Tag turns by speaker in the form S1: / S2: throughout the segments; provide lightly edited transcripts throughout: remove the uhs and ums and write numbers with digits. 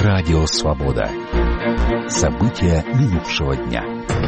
S1: Радио «Свобода». События минувшего дня.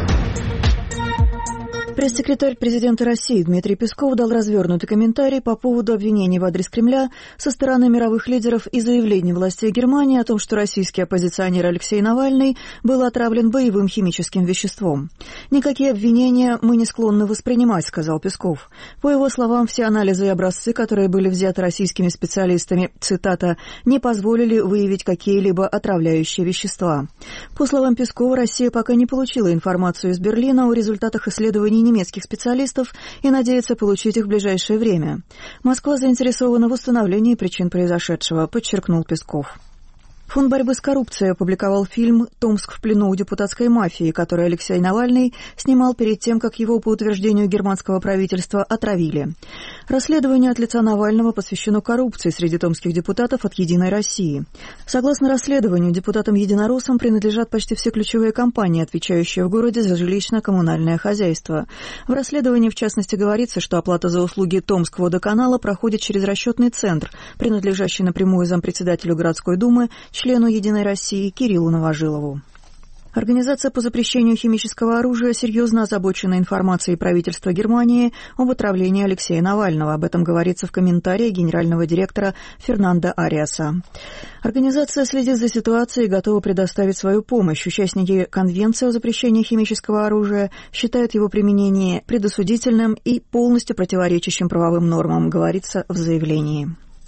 S2: Пресс-секретарь президента России Дмитрий Песков дал развернутый комментарий по поводу обвинений в адрес Кремля со стороны мировых лидеров и заявлений властей Германии о том, что российский оппозиционер Алексей Навальный был отравлен боевым химическим веществом. «Никакие обвинения мы не склонны воспринимать», — сказал Песков. По его словам, все анализы и образцы, которые были взяты российскими специалистами, цитата, «не позволили выявить какие-либо отравляющие вещества». По словам Пескова, Россия пока не получила информацию из Берлина о результатах исследований немецких специалистов и надеется получить их в ближайшее время. Москва заинтересована в установлении причин произошедшего, подчеркнул Песков. Фонд борьбы с коррупцией опубликовал фильм «Томск в плену у депутатской мафии», который Алексей Навальный снимал перед тем, как его, по утверждению германского правительства, отравили. Расследование от лица Навального посвящено коррупции среди томских депутатов от «Единой России». Согласно расследованию, депутатам-единороссам принадлежат почти все ключевые компании, отвечающие в городе за жилищно-коммунальное хозяйство. В расследовании, в частности, говорится, что оплата за услуги Томскводоканала проходит через расчетный центр, принадлежащий напрямую зампредседателю городской думы, члену «Единой России» Кириллу Новожилову. Организация по запрещению химического оружия серьезно озабочена информацией правительства Германии об отравлении Алексея Навального. Об этом говорится в комментарии генерального директора Фернандо Ариаса. Организация следит за ситуацией и готова предоставить свою помощь. Участники Конвенции о запрещении химического оружия считают его применение предосудительным и полностью противоречащим правовым нормам, говорится в заявлении.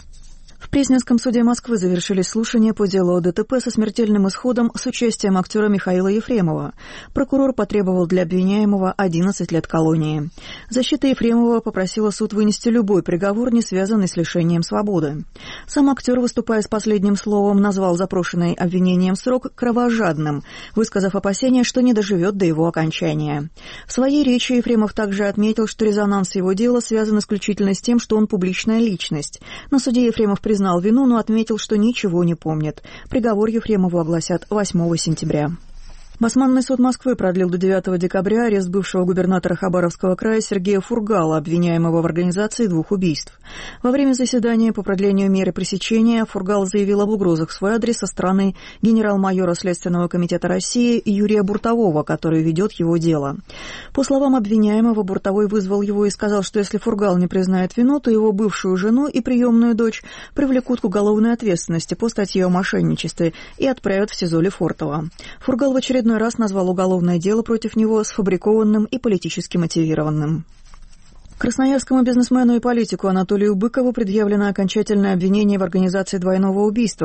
S2: В Пресненском суде Москвы завершились слушания по делу о ДТП со смертельным исходом с участием актера Михаила Ефремова. Прокурор потребовал для обвиняемого 11 лет колонии. Защита Ефремова попросила суд вынести любой приговор, не связанный с лишением свободы. Сам актер, выступая с последним словом, назвал запрошенный обвинением срок кровожадным, высказав опасение, что не доживет до его окончания. В своей речи Ефремов также отметил, что резонанс его дела связан исключительно с тем, что он публичная личность. На суде Ефремов признал вину, но отметил, что ничего не помнит. Приговор Ефремову огласят 8 сентября. Басманный суд Москвы продлил до 9 декабря арест бывшего губернатора Хабаровского края Сергея Фургала, обвиняемого в организации 2 убийств. Во время заседания по продлению меры пресечения Фургал заявил об угрозах в свой адрес со стороны генерал-майора Следственного комитета России Юрия Буртового, который ведет его дело. По словам обвиняемого, Буртовой вызвал его и сказал, что если Фургал не признает вину, то его бывшую жену и приемную дочь привлекут к уголовной ответственности по статье о мошенничестве и отправят в СИЗО Лефортово. Фургал в очередной раз назвал уголовное дело против него сфабрикованным и политически мотивированным. Красноярскому бизнесмену и политику Анатолию Быкову предъявлено окончательное обвинение в организации двойного убийства в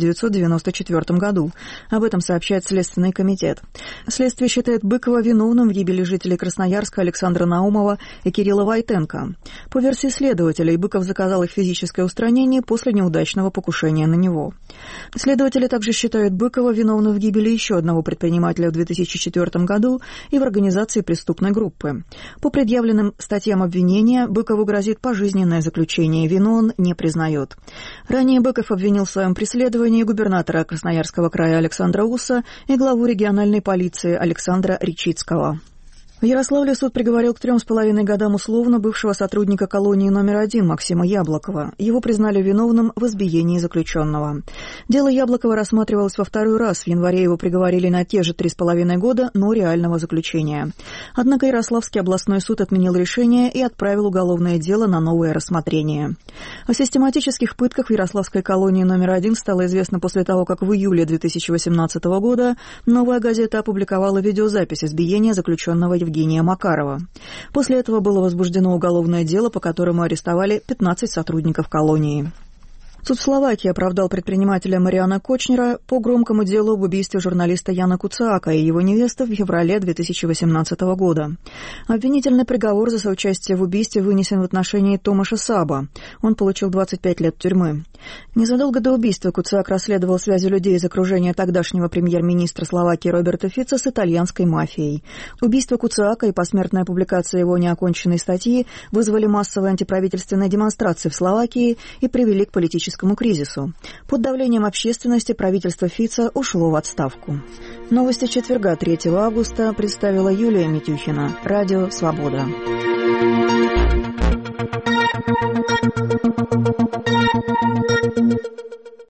S2: 1994 году. Об этом сообщает Следственный комитет. Следствие считает Быкова виновным в гибели жителей Красноярска Александра Наумова и Кирилла Войтенко. По версии следователей, Быков заказал их физическое устранение после неудачного покушения на него. Следователи также считают Быкова виновным в гибели еще одного предпринимателя в 2004 году и в организации преступной группы. По предъявленным статьям обвинения Быкову грозит пожизненное заключение, вину он не признает. Ранее Быков обвинил в своем преследовании губернатора Красноярского края Александра Усса и главу региональной полиции Александра Ричицкого. В Ярославле суд приговорил к 3,5 годам условно бывшего сотрудника колонии номер 1 Максима Яблокова. Его признали виновным в избиении заключенного. Дело Яблокова рассматривалось во второй раз. В январе его приговорили на те же 3,5 года, но реального заключения. Однако Ярославский областной суд отменил решение и отправил уголовное дело на новое рассмотрение. О систематических пытках в Ярославской колонии номер 1 стало известно после того, как в июле 2018 года «Новая газета» опубликовала видеозапись избиения заключенного Евгения Макарова. После этого было возбуждено уголовное дело, по которому арестовали 15 сотрудников колонии. Суд в Словакии оправдал предпринимателя Мариана Кочнера по громкому делу об убийстве журналиста Яна Куцаака и его невесты в феврале 2018 года. Обвинительный приговор за соучастие в убийстве вынесен в отношении Томаша Саба. Он получил 25 лет тюрьмы. Незадолго до убийства Куцаак расследовал связи людей из окружения тогдашнего премьер-министра Словакии Роберта Фица с итальянской мафией. Убийство Куцаака и посмертная публикация его неоконченной статьи вызвали массовые антиправительственные демонстрации в Словакии и привели к политическому кризису. Под давлением общественности правительство Фица ушло в отставку. Новости четверга, 3 августа, представила Юлия Митюхина. Радио «Свобода».